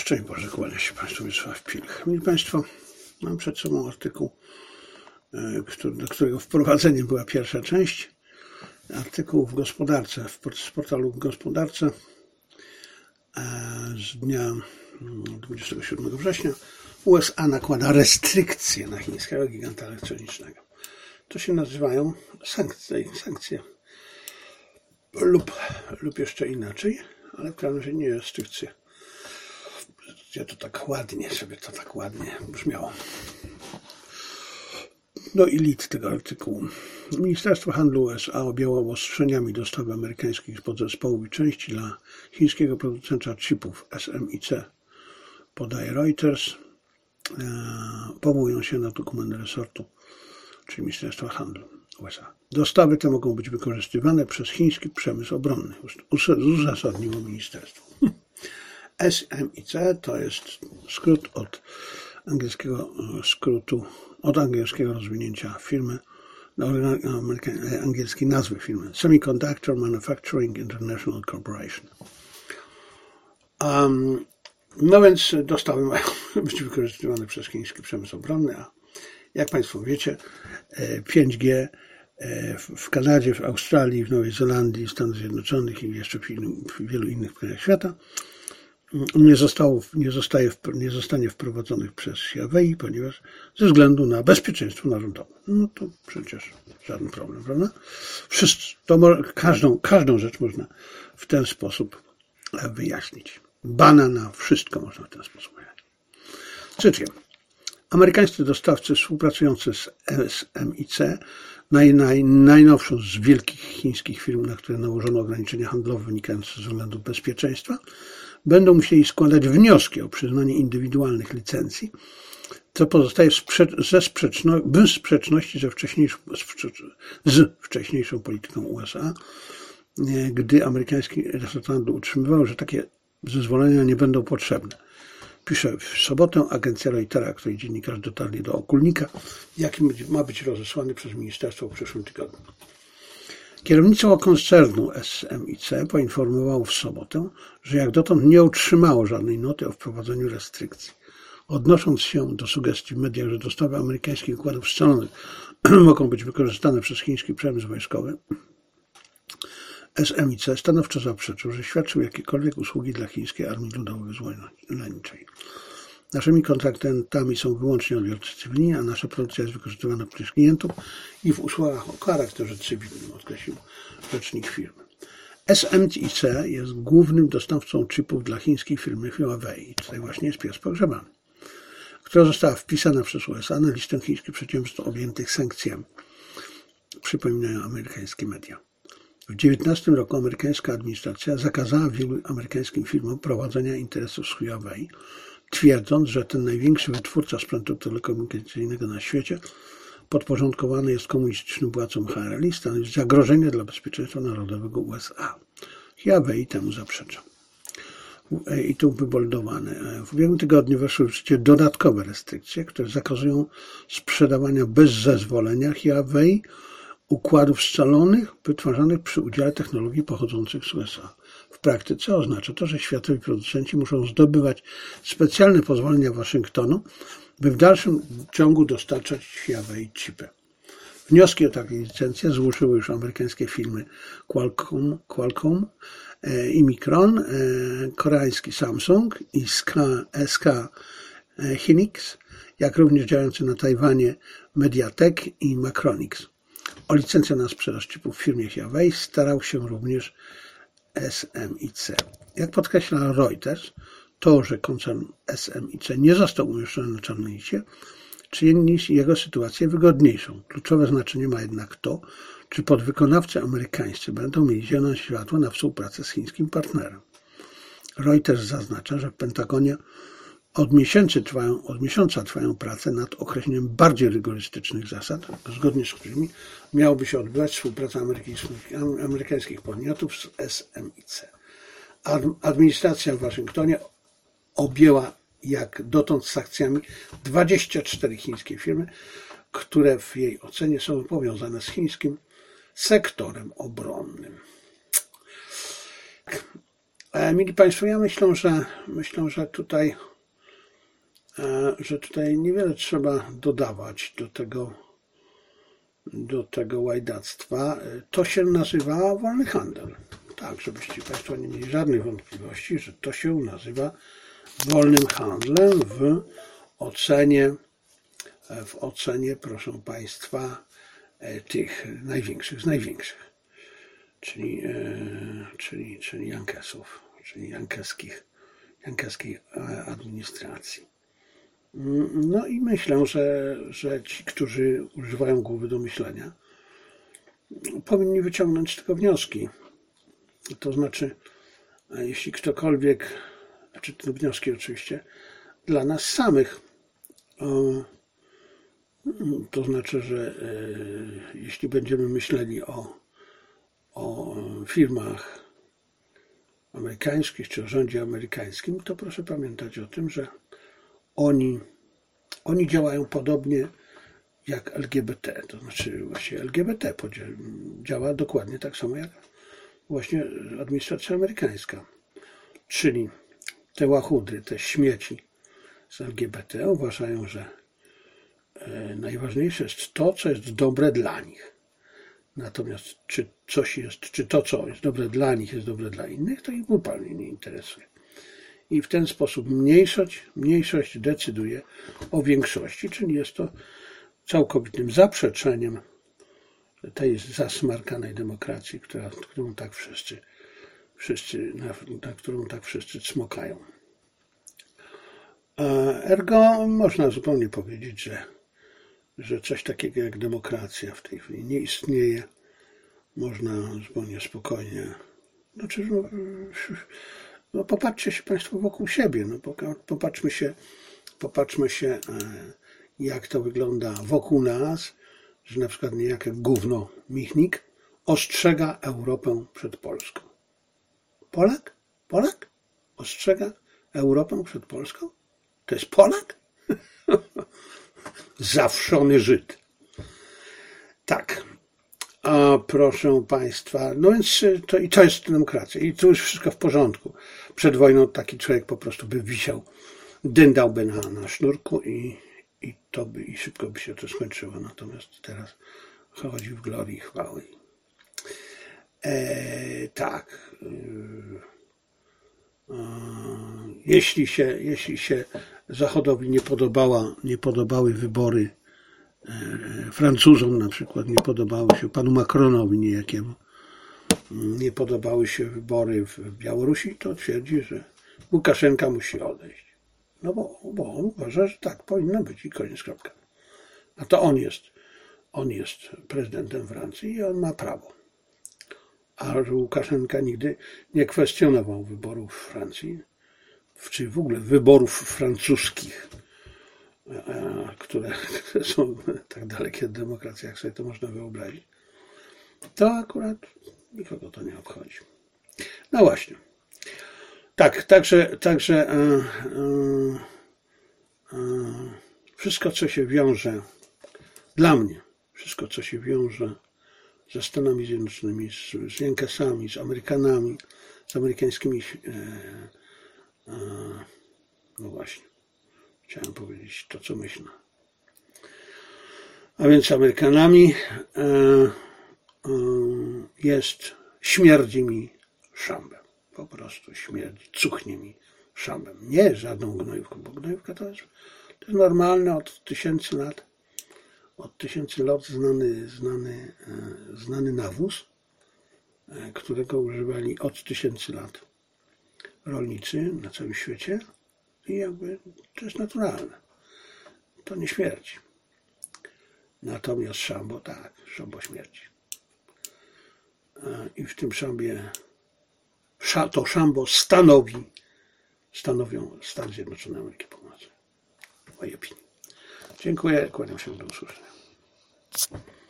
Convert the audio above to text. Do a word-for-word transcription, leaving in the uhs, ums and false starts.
Szczęść Boże, kłania się Państwu Wiesław Pilch. Mili Państwo, mam przed sobą artykuł, do którego wprowadzeniem była pierwsza część. Artykuł w Gospodarce, w portalu w Gospodarce z dnia dwudziestego siódmego września. U S A nakłada restrykcje na chińskiego giganta elektronicznego. To się nazywają sankcje, sankcje lub, lub jeszcze inaczej, ale w każdym razie nie restrykcje. Ja to tak ładnie, żeby to tak ładnie brzmiało. No i lit tego artykułu. Ministerstwo Handlu U S A objęło obostrzeniami dostawy amerykańskich podzespołów i części dla chińskiego producenta chipów S M I C. Podaje Reuters. Powołują się na dokument resortu, czyli Ministerstwa Handlu U S A. Dostawy te mogą być wykorzystywane przez chiński przemysł obronny, uzasadniło ministerstwo. S M I C to jest skrót od angielskiego skrótu, od angielskiego rozwinięcia firmy, angielskiej nazwy firmy Semiconductor Manufacturing International Corporation. Um, no więc dostawy mają być wykorzystywane przez chiński przemysł obronny, a jak Państwo wiecie, pięć G w Kanadzie, w Australii, w Nowej Zelandii, w Stanach Zjednoczonych i jeszcze w wielu innych krajach świata nie, zostało, nie, zostaje, nie zostanie wprowadzonych przez Huawei, ponieważ ze względu na bezpieczeństwo narodowe. No to przecież żaden problem, prawda? Wszyscy, to mo, każdą, każdą rzecz można w ten sposób wyjaśnić. Bana na wszystko można w ten sposób wyjaśnić. Cytuję. Amerykańscy dostawcy współpracujący z S M I C, naj, naj, najnowszą z wielkich chińskich firm, na które nałożono ograniczenia handlowe wynikające ze względów bezpieczeństwa, będą musieli składać wnioski o przyznanie indywidualnych licencji, co pozostaje ze sprzeczno, w sprzeczności ze wcześniejszą, z wcześniejszą polityką U S A, gdy amerykański resort handlu utrzymywał, że takie zezwolenia nie będą potrzebne. Pisze w sobotę agencja Reutera, której dziennikarze dotarli do okulnika, jaki ma być rozesłany przez ministerstwo w przyszłym tygodniu. Kierownictwo koncernu S M I C poinformowało w sobotę, że jak dotąd nie otrzymało żadnej noty o wprowadzeniu restrykcji. Odnosząc się do sugestii w mediach, że dostawy amerykańskich układów scalonych mogą być wykorzystane przez chiński przemysł wojskowy, S M I C stanowczo zaprzeczył, że świadczył jakiekolwiek usługi dla chińskiej armii ludowo-wyzwoleńczej. Naszymi kontraktantami są wyłącznie odbiorcy cywilni, a nasza produkcja jest wykorzystywana przez klientów i w usługach o charakterze cywilnym, określił rzecznik firmy. S M I C jest głównym dostawcą chipów dla chińskiej firmy Huawei. I tutaj właśnie jest pies pogrzebany, która została wpisana przez U S A na listę chińskich przedsiębiorstw objętych sankcjami. Przypominają amerykańskie media. W dwa tysiące dziewiętnastym roku amerykańska administracja zakazała wielu amerykańskim firmom prowadzenia interesów z Huawei, twierdząc, że ten największy wytwórca sprzętu telekomunikacyjnego na świecie podporządkowany jest komunistycznym władcom H R L i stanowi zagrożenie dla bezpieczeństwa narodowego U S A. Huawei temu zaprzecza. I tu wyboldowane. W ubiegłym tygodniu weszły w życie dodatkowe restrykcje, które zakazują sprzedawania bez zezwolenia Huawei układów scalonych wytwarzanych przy udziale technologii pochodzących z U S A. W praktyce oznacza to, że światowi producenci muszą zdobywać specjalne pozwolenia Waszyngtonu, by w dalszym ciągu dostarczać Huawei chipy. Wnioski o takie licencje złożyły już amerykańskie firmy Qualcomm, Qualcomm i Micron, koreański Samsung i S K Hynix, jak również działający na Tajwanie Mediatek i Macronix. O licencję na sprzedaż chipów w firmie Huawei starał się również S M I C. Jak podkreśla Reuters, to, że koncern S M I C nie został umieszczony na czarnej liście, czyni jego sytuację wygodniejszą. Kluczowe znaczenie ma jednak to, czy podwykonawcy amerykańscy będą mieli zielone światło na współpracę z chińskim partnerem. Reuters zaznacza, że w Pentagonie od miesięcy trwają, od miesiąca trwają prace nad określeniem bardziej rygorystycznych zasad, zgodnie z którymi miałaby się odbywać współpraca amerykańskich, amerykańskich podmiotów z S M I C. Administracja w Waszyngtonie objęła jak dotąd sankcjami dwadzieścia cztery chińskie firmy, które w jej ocenie są powiązane z chińskim sektorem obronnym. Mili Państwo, ja myślę, że myślę, że tutaj, że tutaj niewiele trzeba dodawać do tego, do tego łajdactwa. To się nazywa wolny handel. Tak, żebyście Państwo nie mieli żadnych wątpliwości, że to się nazywa wolnym handlem w ocenie, w ocenie, proszę Państwa, tych największych z największych, czyli, czyli, czyli Jankesów, czyli jankeskich, jankeskiej administracji. No i myślę, że, że ci, którzy używają głowy do myślenia, powinni wyciągnąć z tego wnioski. To znaczy, jeśli ktokolwiek, znaczy te wnioski oczywiście dla nas samych, to znaczy, że jeśli będziemy myśleli o, o firmach amerykańskich czy o rządzie amerykańskim, to proszę pamiętać o tym, że oni, oni działają podobnie jak L G B T, to znaczy właśnie L G B T działa dokładnie tak samo jak właśnie administracja amerykańska. Czyli te łachudy, te śmieci z L G B T uważają, że najważniejsze jest to, co jest dobre dla nich. Natomiast czy coś jest, czy to, co jest dobre dla nich, jest dobre dla innych, to ich zupełnie nie interesuje. I w ten sposób mniejszość, mniejszość decyduje o większości, czyli jest to całkowitym zaprzeczeniem tej zasmarkanej demokracji, która, którą tak wszyscy, wszyscy na, na którą tak wszyscy cmokają. Ergo można zupełnie powiedzieć, że, że coś takiego jak demokracja w tej chwili nie istnieje. Można zupełnie spokojnie. Znaczy, no, no popatrzcie się Państwo wokół siebie. No, popatrzmy się, popatrzmy się, jak to wygląda wokół nas, że na przykład niejaki gówno Michnik ostrzega Europę przed Polską. Polak? Polak? Ostrzega Europę przed Polską? To jest Polak? Zawszony Żyd. Tak. A proszę Państwa, no więc to, i to jest demokracja. I tu już wszystko w porządku. Przed wojną taki człowiek po prostu by wisiał, dyndałby na, na sznurku i, i to by, i szybko by się to skończyło. Natomiast teraz chodzi w glorii i chwały. E, tak. E, jeśli się, jeśli się Zachodowi nie podobała, nie podobały wybory Francuzom na przykład, nie podobały się panu Macronowi niejakiemu, nie podobały się wybory w Białorusi, to twierdzi, że Łukaszenka musi odejść. No bo, bo on uważa, że tak powinno być i koniec, kropka. A to on jest, on jest prezydentem Francji i on ma prawo. A Łukaszenka nigdy nie kwestionował wyborów w Francji, czy w ogóle wyborów francuskich, które są tak dalekie od demokracji, jak sobie to można wyobrazić, to akurat nikogo to nie obchodzi. No właśnie. Tak, także, także e, e, e, wszystko, co się wiąże, dla mnie, wszystko, co się wiąże ze Stanami Zjednoczonymi, z, z Jankesami, z Amerykanami, z amerykańskimi, e, e, no właśnie, chciałem powiedzieć to, co myślę. A więc Amerykanami e, e, jest, śmierdzi mi szambem. Po prostu śmierdzi, cuchnie mi szambem. Nie żadną gnojówką, bo gnojówka to jest, to jest normalne od tysięcy lat. Od tysięcy lat znany, znany, e, znany nawóz, e, którego używali od tysięcy lat rolnicy na całym świecie. I jakby to jest naturalne. To nie śmierdzi. Natomiast szambo, tak, szambo śmierdzi. I w tym szambie, to szambo stanowi, stanowią Stany Zjednoczone Ameryki Północnej. W mojej opinii. Dziękuję, kłaniam się, do usłyszenia.